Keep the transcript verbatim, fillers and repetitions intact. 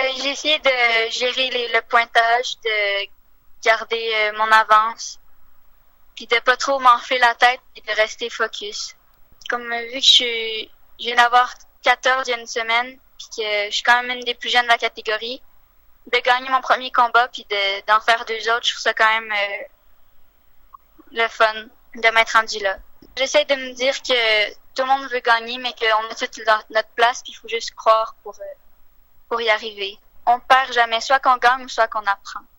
j'ai essayé de gérer les, le pointage, de garder euh, mon avance, puis de pas trop m'enfler la tête et de rester focus. Comme euh, vu que je suis, je viens d'avoir quatorze il y a une semaine, puis que je suis quand même une des plus jeunes de la catégorie, de gagner mon premier combat puis de, d'en faire deux autres, je trouve ça quand même euh, le fun de m'être rendu là. J'essaie de me dire que tout le monde veut gagner, mais qu'on a toute notre place, puis il faut juste croire pour, euh, pour y arriver. On perd jamais, soit qu'on gagne ou soit qu'on apprend.